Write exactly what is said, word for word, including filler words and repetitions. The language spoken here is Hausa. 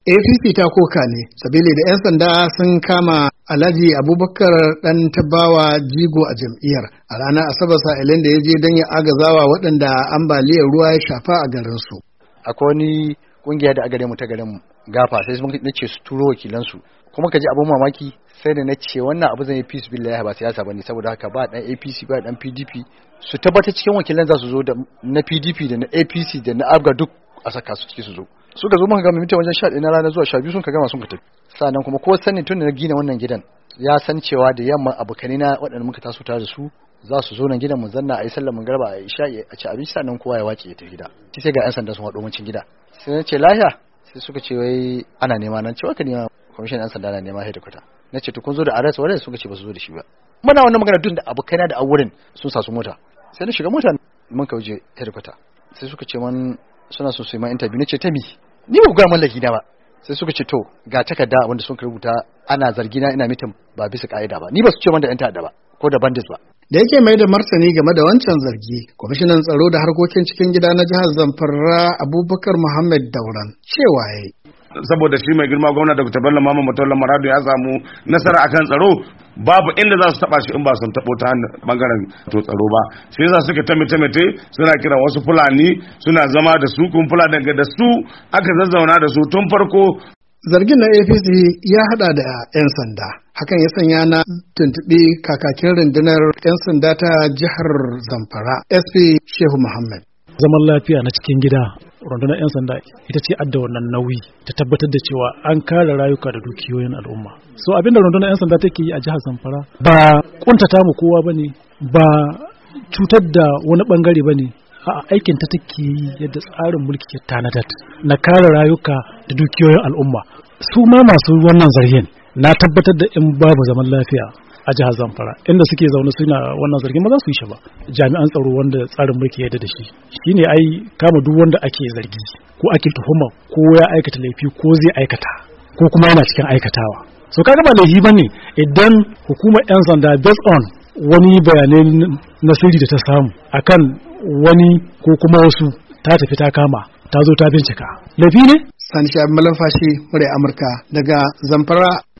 A P C ta koka ne, sabili da 'yan sanda sun kama Alhaji Abubakar ɗan Tabawa jigo a jam'iyyar a ranar Asabar sa'ilin da ya je don ya agazawa waɗanda ambaliyar ruwa ya shafa a garinsu. Akwai wani ƙungiya da a gare mu ta garin gafa sai sun ce su turo wakilansu, kuma ka ji abin mamaki sai da na ce wannan abu zan yi peace billahi ba siyasa bane, saboda haka ba dan A P C ba dan P D P su tabbatar cikin wakilan za su zo da na P D P da na A P C da na Abga duk a saka su ciki su zo. Suka zo muka ga minti wajen sha ɗaya na rana zuwa sha biyu sun ka gama sun ka tafi. Sannan kuma ko sanin tun da na gina wannan gidan ya san cewa da yamma abokanai na waɗanda muka taso tare da su za su zo nan gidan mu zanna a yi sallar mun garba a yi isha a ci abinci, sannan kowa ya wace ya tafi gida. Sai ga 'yan sanda sun haɗo mun cin gida. Sai na ce lafiya, sai suka ce wai ana nema nan, ce waka nema kwamishin 'yan sanda na nema hedikwata. Na ce to kun zo da arrest warrant, suka ce ba su zo da shi ba. Muna wannan magana duk da abokaina da a wurin sun sa su mota. Sai na shiga mota mun ka waje hedikwata. Sai suka ce man suna so su yi ma interview. Na ce ta mi ni ba ga mallaki na ba. Sai suka ce to ga takarda abinda sun rubuta ana zargi na ina mitin ba bisa ka'ida ba. Ni ba su ce wanda 'yan ta'adda ba ko da bandits ba. Da yake mai da martani game da wancan zargi, kwamishinan tsaro da harkokin cikin gida na jihar Zamfara Abubakar Muhammad Dauran cewa yayi saboda shi mai girma gwamna Dr. Bello Muhammad Mutawalla Maradu ya samu nasara akan tsaro, babu inda za su taba shi in ba sun tabo ta bangaren to tsaro ba. Sai yasa suka tame tame suna kira wasu fulani suna zama da su kun fula daga da su aka zazzauna da su tun farko. Zargin na A P C ya hada da 'yan sanda. Hakan ya sanya na tuntuɓi kakakin rundunar 'yan sanda ta jihar Zamfara S P Shehu Muhammad. Zaman lafiya na cikin gida, rundunar 'yan sanda ita ce adda wannan nauyi ta tabbatar da cewa an kare rayuka da dukiyoyin al'umma. So abinda rundunar 'yan sanda take yi a jihar Zamfara ba kuntata mu kowa bane, ba cutar da wani bangare bane, a aikin ta take yi yadda tsarin mulki ke tanadar na kare rayuka da dukiyoyin al'umma. Su ma masu wannan zargin na tabbatar da in babu zaman lafiya a jihar Zamfara inda suke zaune suna wannan zargin ba za su yi shi ba. Jami'an tsaro wanda tsarin mulki ya yarda da shi shine ai kama duk wanda ake zargi ko ake tuhuma ko ya aikata laifi ko zai aikata ko kuma yana cikin aikatawa. So kaga ba laifi bane idan hukumar 'yan sanda based on wani bayanai na sirri da ta samu akan wani ko kuma wasu ta tafi ta kama ta zo ta bincika laifi ne. Sani Shabi Malamfashi, murai Amurka daga Zamfara